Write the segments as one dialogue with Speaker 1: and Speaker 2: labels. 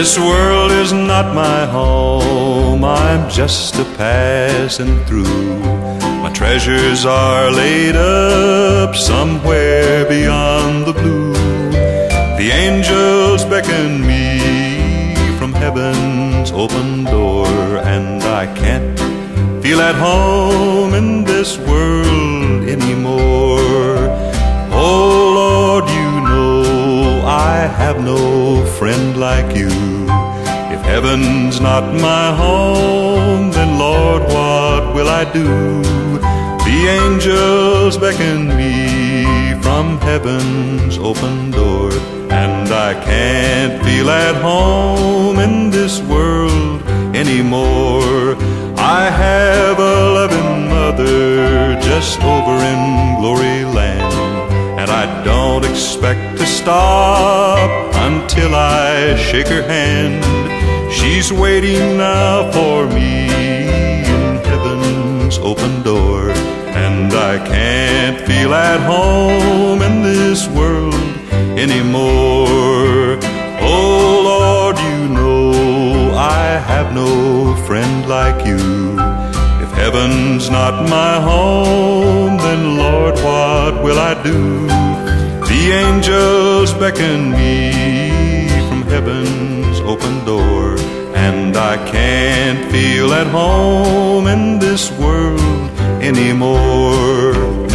Speaker 1: This world is not my home, I'm just a passing through. My treasures are laid up somewhere beyond the blue. The angels beckon me from heaven's open door, and I can't feel at home in this world anymore. Oh Lord, you know I have no friend like you. If heaven's not my home, then Lord, what will I do? The angels beckon me from heaven's open door, and I can't feel at home in this world anymore. I have a loving mother just over in glory land, and I don't expect to stop until I shake her hand. She's waiting now for me in heaven's open door, and I can't feel at home in this world anymore. Oh Lord, you know I have no friend like you. If heaven's not my home, then Lord, what will I do? The angels beckon me from heaven's open door, and I can't feel at home in this world anymore.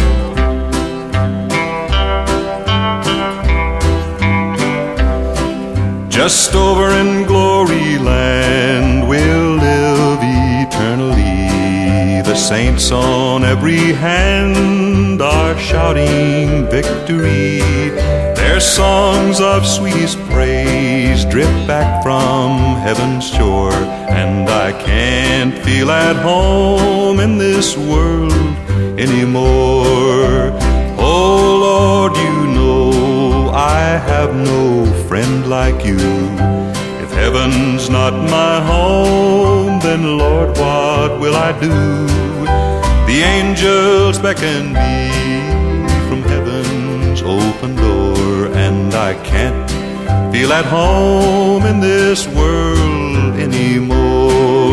Speaker 1: Just over in glory land we'll live eternally. The saints on every hand are shouting victory. Their songs of sweetest praise drip back from heaven's shore, and I can't feel at home in this world anymore. Oh Lord, you know I have no friend like you. If heaven's not my home, then Lord, what will I do? The angels beckon me from heaven's open door, and I can't feel at home in this world anymore.